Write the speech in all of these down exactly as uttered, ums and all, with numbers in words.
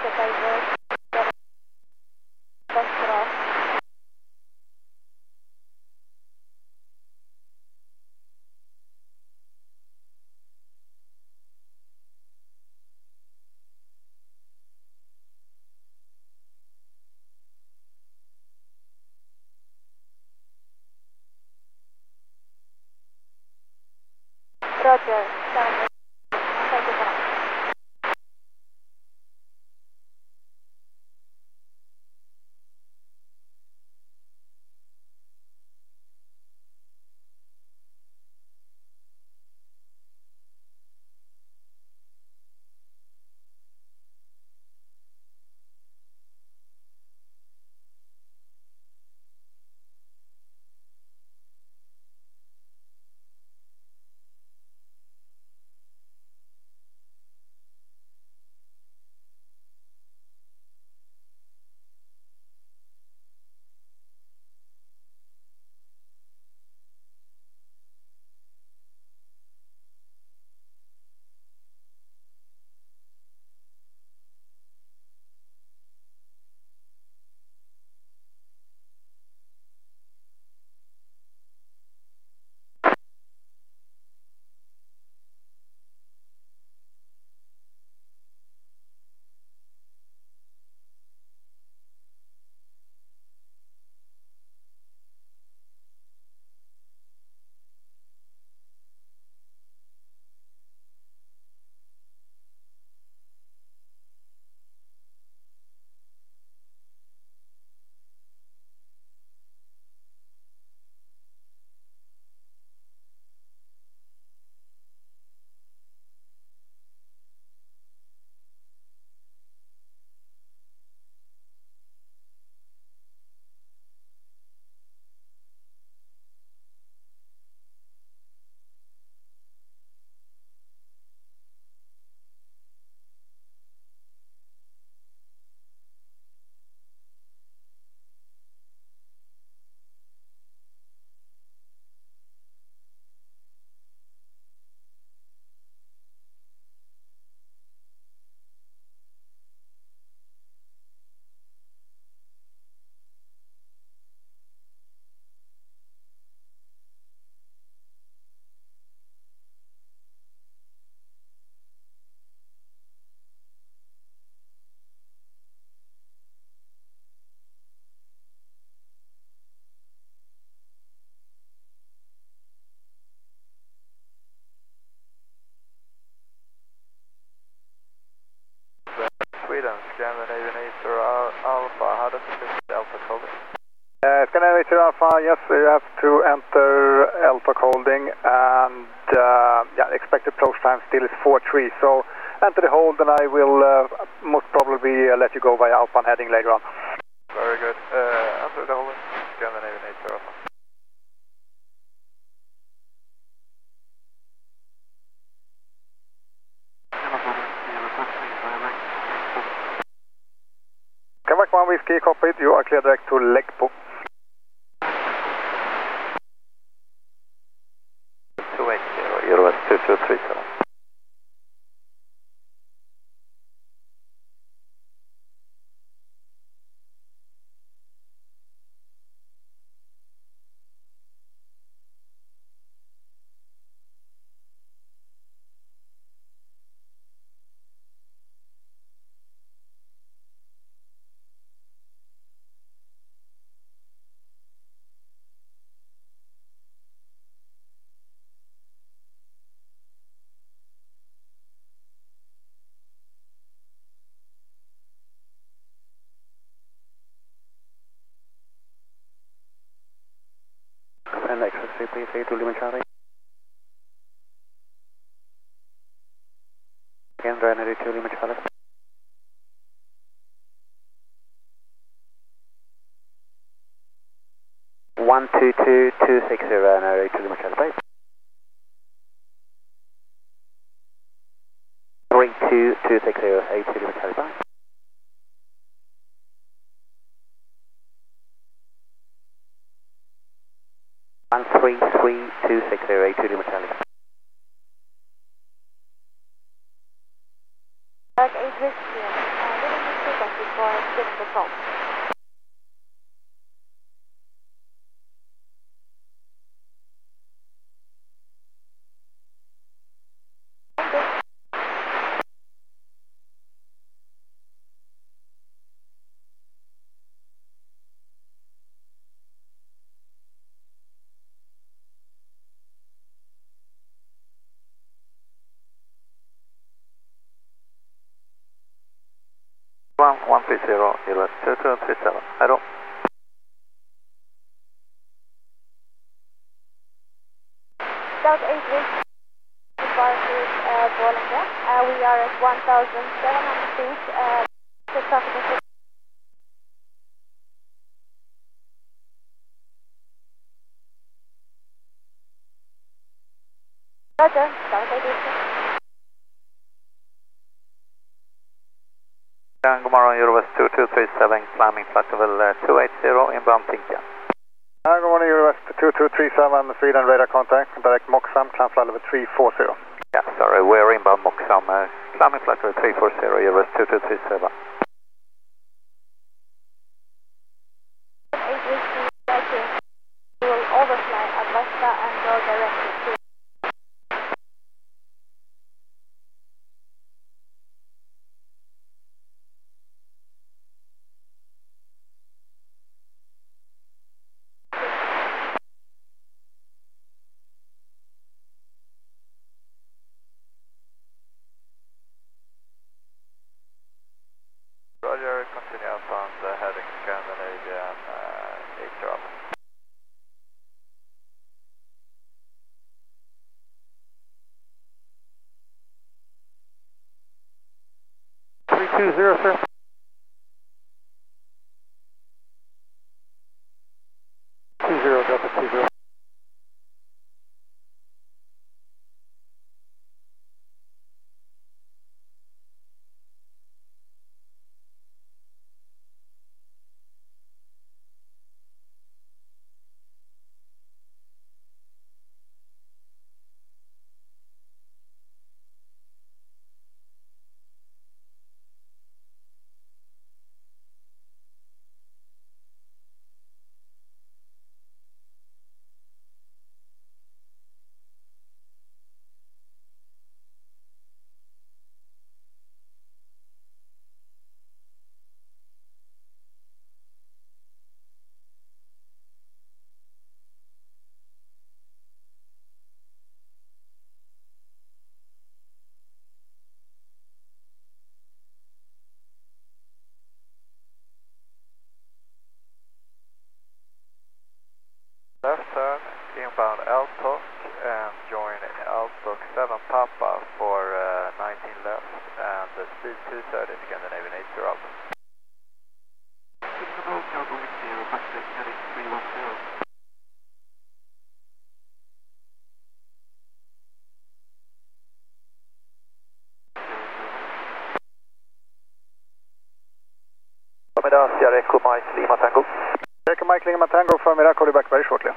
Roger, down. Thank you, sir. Sweden, Scandinaviator Alpha, how does it look Delta holding? Uh, Scandinaviator Alpha, yes, you have to enter Delta holding, and uh, yeah, expected approach time still is four three, so enter the hold and I will uh, most probably uh, let you go via Alpha heading later on. Very good. Uh, enter the holding, Scandinaviator Alpha. Quebec one Whiskey, copied, you are clear direct to Legpo. two eight zero, Euro two two three seven. And access three, please, eight to Lima Charlie. Again, Ryanair to Lima Charlie. one two two two six zero, Ryanair to Lima Charlie, please. three two two six zero, eight to Lima Charlie, please. one three three two six zero, eight to Lima Charlie. Back eight Whiskey. requested for skipping control. Thank you. one one three zero, U S two two three seven, hello. South eight West, departed uh, Bollinger. Uh, we are at one thousand seven hundred feet, uh, to traffic control. Roger, South eight West. Uh, good morning, Eurowest two two three seven, climbing flight level uh, two eighty, inbound Tinka. Uh, good morning, Eurowest two two three seven, Sweden radar contact, direct Moxham, climb flight level three forty. Yeah, sorry, we're inbound Moxham, uh, climbing flight level three forty, Eurowest two two three seven. eight West, okay. We will overfly Augusta and go directly to Roger, continue on the heading Scandinavian, uh, eight drop. three two zero, sir. two zero, Delta two zero. Left turn, inbound Altok, and join Altok seven Papa for uh, nineteen left, and the speed two thirty, Scandinavian eight zero. Comida, Sierra Echo Mike Lima Tango. Echo Mike Lima Tango, from I'll call you back very shortly.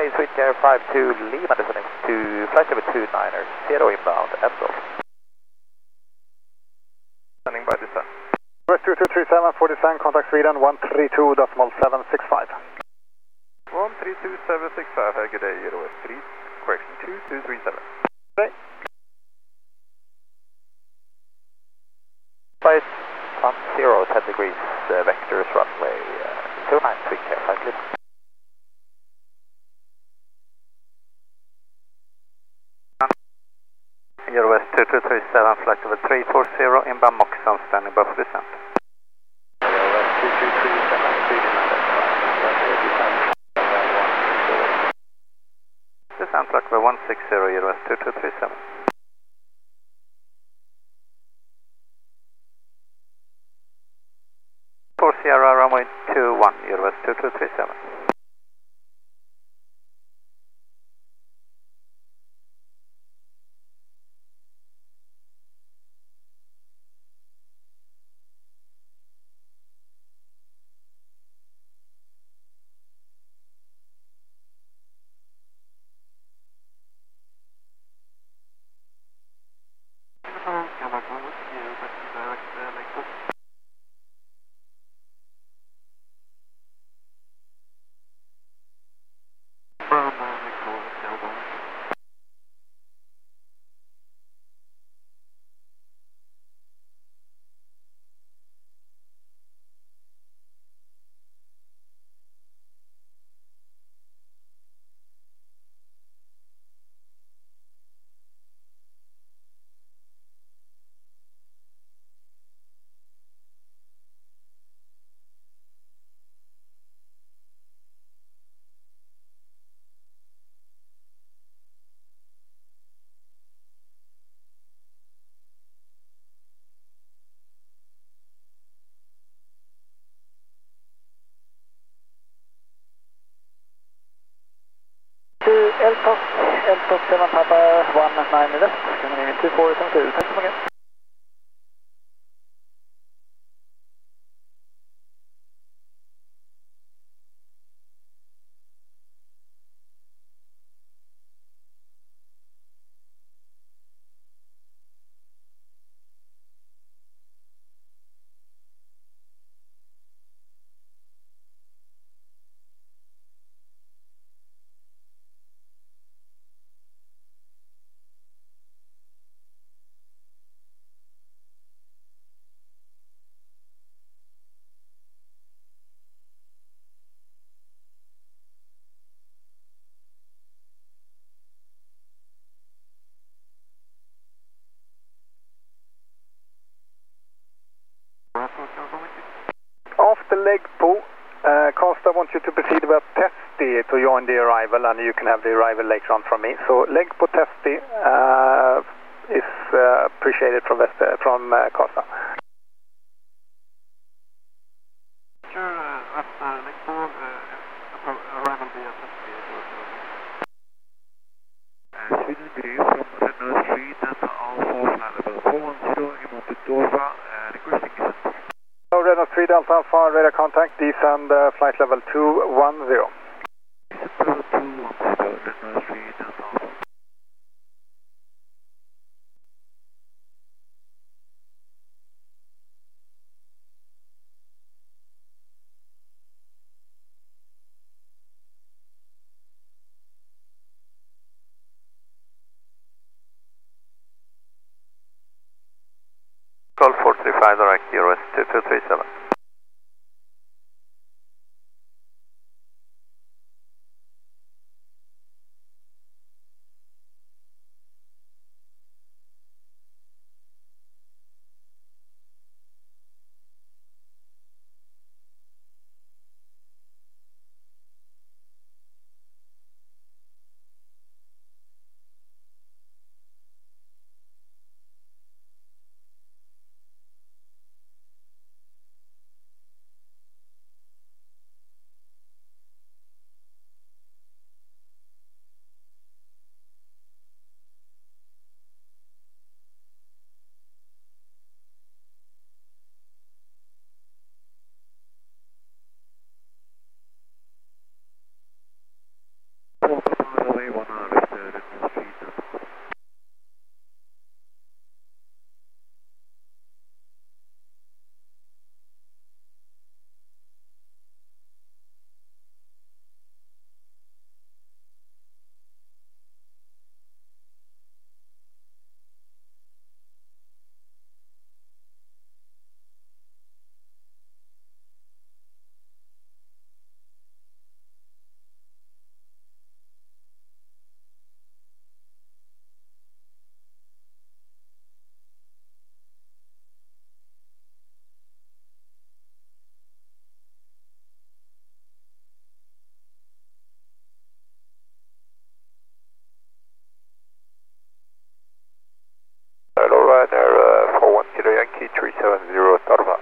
A, Sweetcar five two Lima, descending to flight level two niner zero inbound, Esso. Standing by descent. West two two three seven for descent, contact Sweden one three two point seven six five. one three two seven six five, have a good day, Euro West three, correction two two three seven. Okay. Flight one zero, ten degrees, uh, vectors runway uh, two nine, Sweetcar five Lima. Euro West two two three seven, flight level three four zero, inbound Moxon, standing by for descent. Euro West two two three seven, Sweden, Descent flight level one six zero, Euro West two two three seven. four Sierra, runway two one, Euro West two two three seven. Eltok, Eltok seven Papa one nine left, coming in two four seven two, thanks again. After leg pull, uh, Costa wants you to proceed with Testi to join the arrival, and you can have the arrival later on from me. So leg pull Testi uh, is uh, appreciated from West, uh, from uh, Costa. Sure, uh, after leg pull, uh, arrival via Testi. Uh, Sweden Grey from Renault Street, Delta Alpha, flight level four one zero, inbound to Dova, uh, requesting descent. So Renault three Delta Alpha, radar contact, descend uh, flight level two one zero. Descent level two one zero, Renault three Delta Alpha. Golf four three five, direct, Euro West two two three seven. Yankee three seven zero, Torva.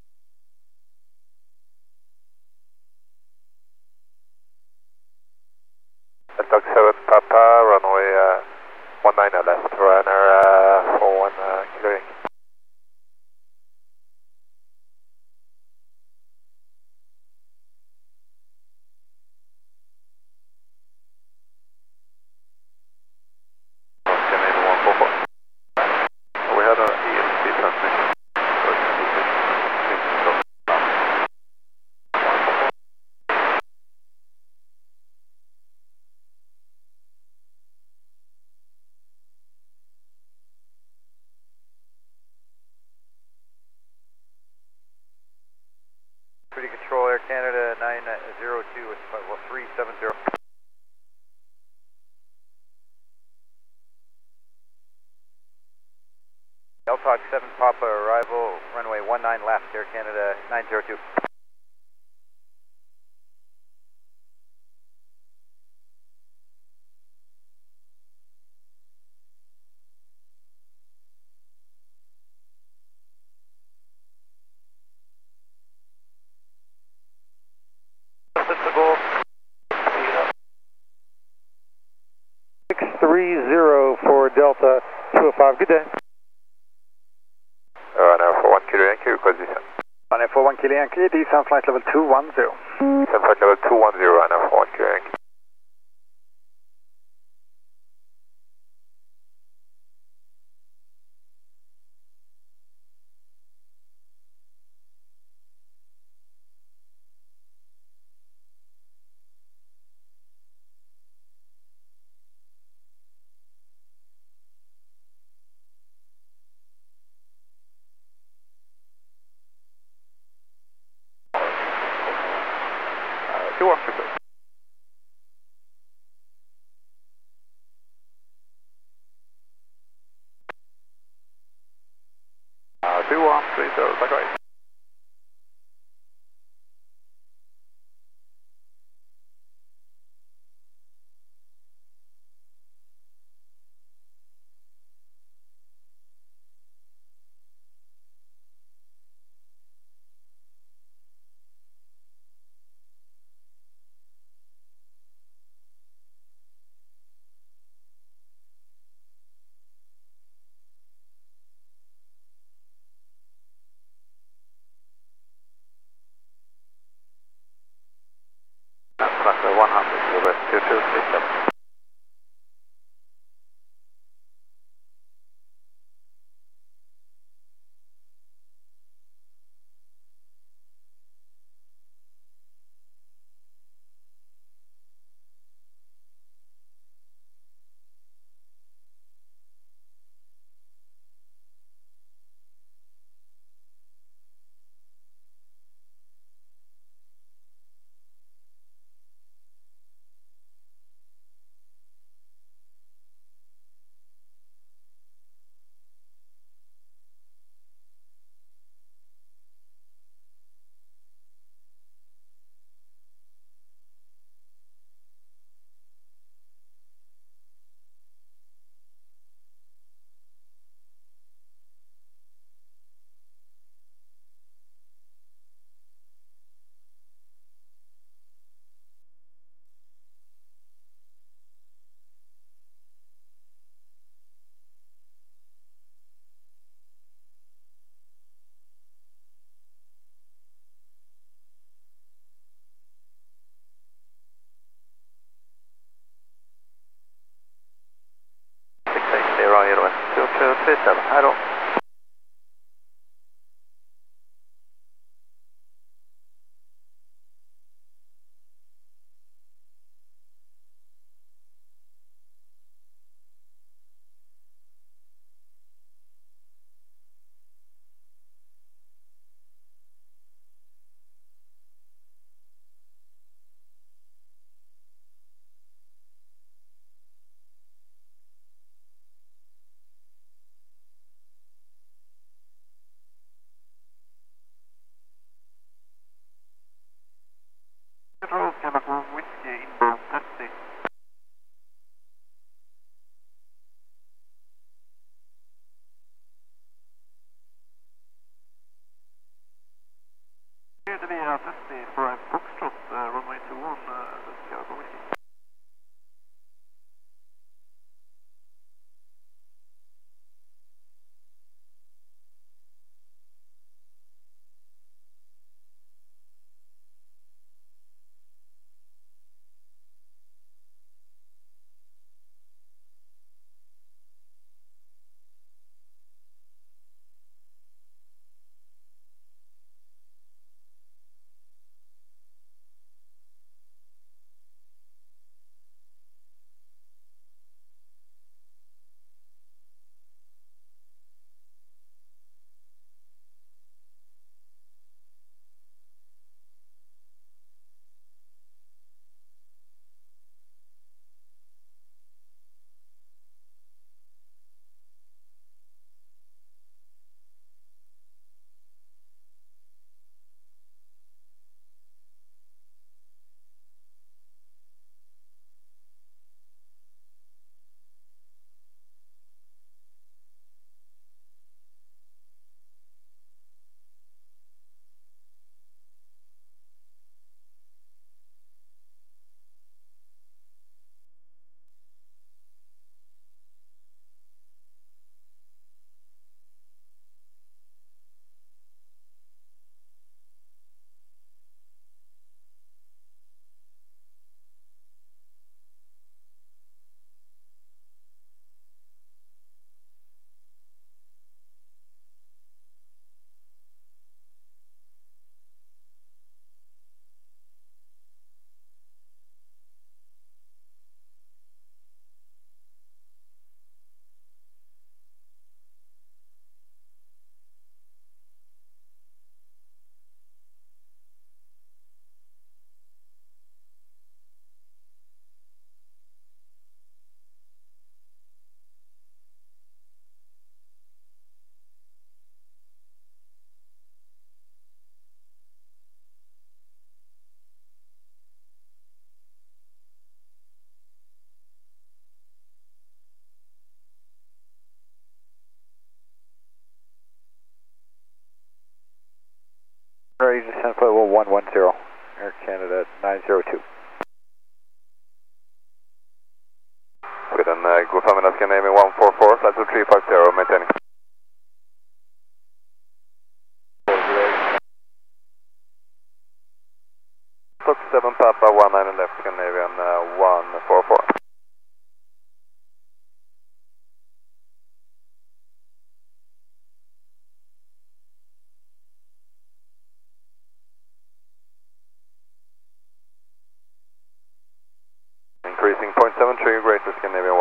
Delta seven Papa, runway uh, one nine left, runner uh, four one uh, Kilo Yankee. We had an E S P transmission. Pretty Control Air Canada nine zero two with well, three seven zero. Delta seven Papa arrival, runway one nine left, Air Canada nine zero two. six three zero for Delta two oh five, good day. Runner four one Kilo Yankee, request descent. Runner four one Kilo Yankee, descent flight level two one zero. Descent flight level two one zero, runner four one Kilo Yankee. Two one two. Uh, two one three zero, back right. Right, Foxtrot, uh, runway two one, uh, Sierra Whiskey. Ready to descend flight level one one zero, Air Canada nine zero two. Sweden, uh, go Famina Scandinavian one four four, flight to three five zero, maintaining. Stock seven Papa one nine left, Scandinavian uh, one four four. Increasing point seven three, greater Scandinavian